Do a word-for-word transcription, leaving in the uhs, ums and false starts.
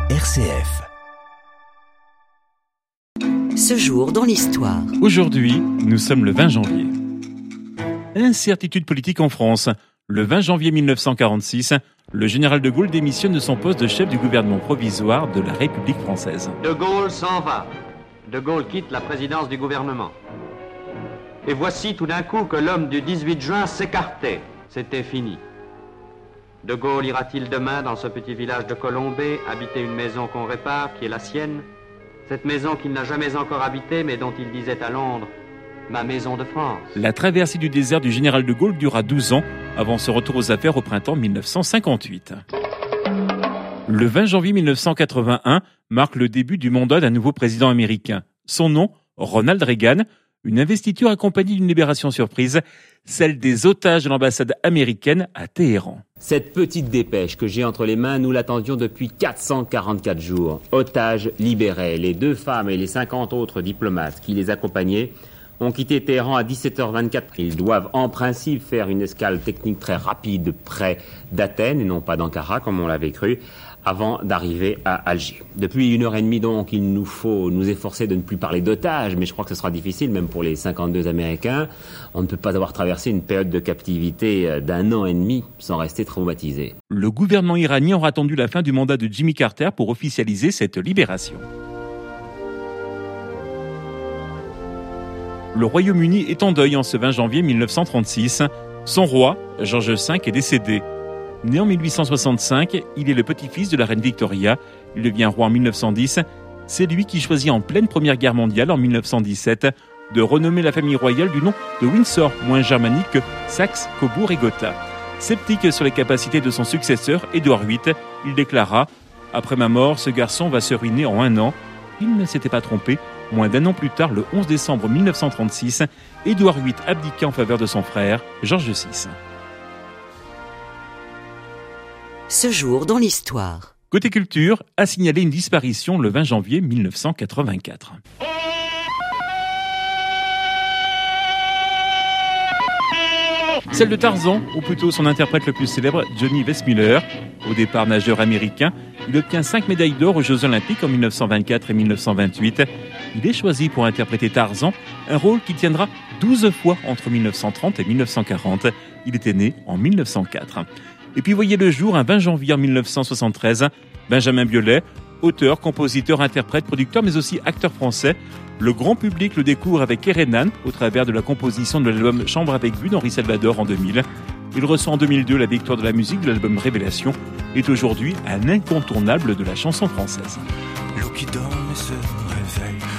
R C F. Ce jour dans l'histoire. Aujourd'hui, nous sommes le vingt janvier. Incertitude politique en France. Le vingt janvier mille neuf cent quarante-six, le général de Gaulle démissionne de son poste de chef du gouvernement provisoire de la République française. De Gaulle s'en va. De Gaulle quitte la présidence du gouvernement. Et voici tout d'un coup que l'homme du dix-huit juin s'écartait. C'était fini. De Gaulle ira-t-il demain dans ce petit village de Colombey habiter une maison qu'on répare, qui est la sienne? Cette maison qu'il n'a jamais encore habitée, mais dont il disait à Londres « Ma maison de France ». La traversée du désert du général de Gaulle dura douze ans avant ce retour aux affaires au printemps mille neuf cent cinquante-huit. Le vingt janvier mille neuf cent quatre-vingt-un marque le début du mandat d'un nouveau président américain. Son nom, Ronald Reagan, une investiture accompagnée d'une libération surprise, celle des otages de l'ambassade américaine à Téhéran. Cette petite dépêche que j'ai entre les mains, nous l'attendions depuis quatre cent quarante-quatre jours. Otages libérés, les deux femmes et les cinquante autres diplomates qui les accompagnaient ont quitté Téhéran à dix-sept heures vingt-quatre. Ils doivent en principe faire une escale technique très rapide près d'Athènes, et non pas d'Ankara comme on l'avait cru, avant d'arriver à Alger. Depuis une heure et demie donc, il nous faut nous efforcer de ne plus parler d'otages, mais je crois que ce sera difficile, même pour les cinquante-deux Américains. On ne peut pas avoir traversé une période de captivité d'un an et demi sans rester traumatisé. Le gouvernement iranien aura attendu la fin du mandat de Jimmy Carter pour officialiser cette libération. Le Royaume-Uni est en deuil en ce vingt janvier mille neuf cent trente-six. Son roi, George cinq, est décédé. Né en mille huit cent soixante-cinq, il est le petit-fils de la reine Victoria. Il devient roi en mille neuf cent dix. C'est lui qui choisit en pleine Première Guerre mondiale, en mille neuf cent dix-sept, de renommer la famille royale du nom de Windsor, moins germanique que Saxe, Cobourg et Gotha. Sceptique sur les capacités de son successeur, Édouard huit, il déclara « Après ma mort, ce garçon va se ruiner en un an ». Il ne s'était pas trompé. Moins d'un an plus tard, le onze décembre mille neuf cent trente-six, Édouard huit abdiqua en faveur de son frère, George six. Ce jour dans l'histoire. Côté culture, a signalé une disparition le vingt janvier mille neuf cent quatre-vingt-quatre. Celle de Tarzan, ou plutôt son interprète le plus célèbre, Johnny Weissmuller. Au départ nageur américain, il obtient cinq médailles d'or aux Jeux Olympiques en mille neuf cent vingt-quatre et mille neuf cent vingt-huit. Il est choisi pour interpréter Tarzan, un rôle qui tiendra douze fois entre mille neuf cent trente et mille neuf cent quarante. Il était né en mille neuf cent quatre. Et puis voyez le jour un vingt janvier mille neuf cent soixante-treize, Benjamin Biolay, auteur, compositeur, interprète, producteur, mais aussi acteur français. Le grand public le découvre avec Kerenan au travers de la composition de l'album Chambre avec vue d'Henri Salvador en deux mille. Il reçoit en deux mille deux la victoire de la musique de l'album Révélation et est aujourd'hui un incontournable de la chanson française. L'eau qui dort ne se réveille.